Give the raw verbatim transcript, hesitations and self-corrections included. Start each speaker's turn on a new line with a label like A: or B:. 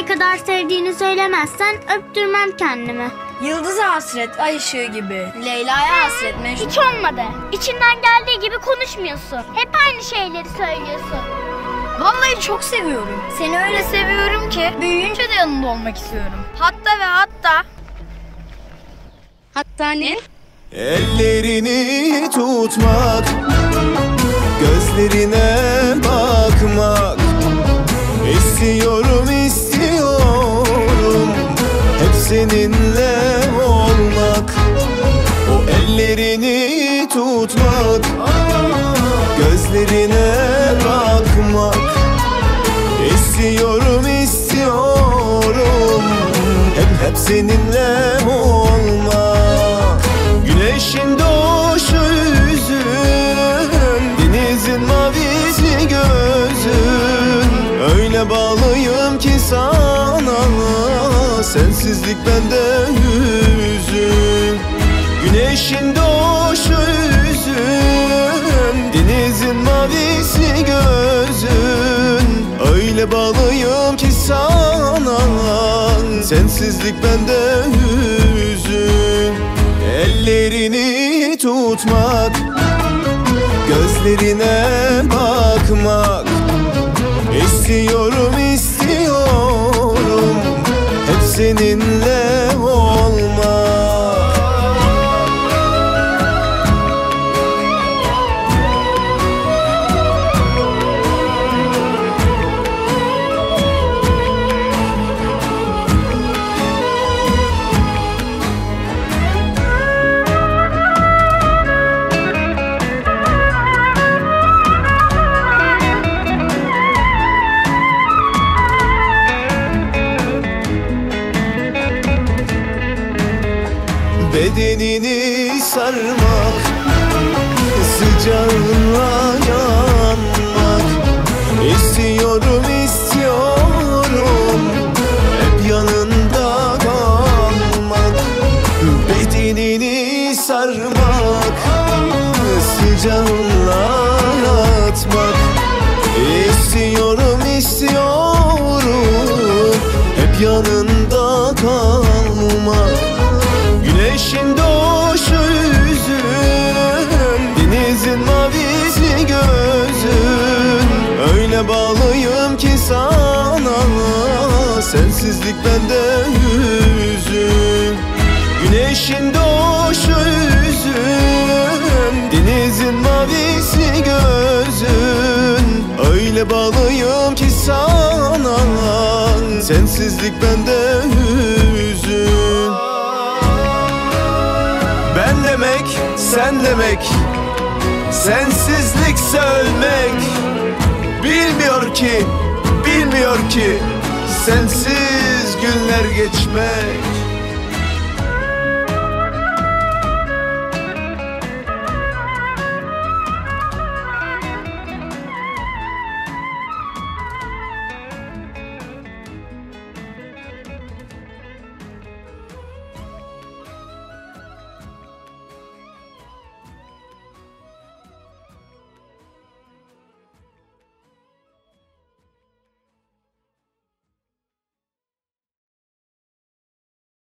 A: ne kadar sevdiğini söylemezsen öptürmem kendimi.
B: Yıldız'a hasret, ay ışığı gibi. Leyla'ya hasret, Mecnun.
A: Hiç olmadı. İçinden geldiği gibi konuşmuyorsun. Hep aynı şeyleri söylüyorsun.
B: Vallahi çok seviyorum. Seni öyle seviyorum ki büyüyünce de yanında olmak istiyorum. Hatta ve hatta...
A: Hatta ne?
C: Ellerini tutmak, gözlerine bakmak. İstiyorum, istiyorum hep seninle olmak. O ellerini tutmak, gözlerine bakmak. İstiyorum, istiyorum hep hep seninle olmak. Güneşin doğuşu yüzün, denizin mavisi gözün. Öyle bağlıyım ki sana, sensizlik bende hüzün. Güneşin doğuşu yüzün, denizin mavisi gözün. Öyle bağlıyım ki sana, sensizlik bende hüzün. Ellerini tutmak, gözlerine bakmak. İstiyorum, istiyorum hep seninle olmak. Bedenini sarmak, sıcağınla yanmak. İstiyorum, istiyorum hep yanında kalmak. Bedenini sarmak, sıcağınla yatmak. İstiyorum, istiyorum hep yanında kalmak. Güneşin doğuşu yüzün, denizin mavisi gözün. Öyle bağlıyım ki sana, sensizlik bende hüzün. Güneşin doğuşu yüzün, denizin mavisi gözün. Öyle bağlıyım ki sana, sensizlik bende hüzün. Ben demek, sen demek, sensizlik ölmek. Bilmiyor ki, bilmiyor ki sensiz günler geçmek.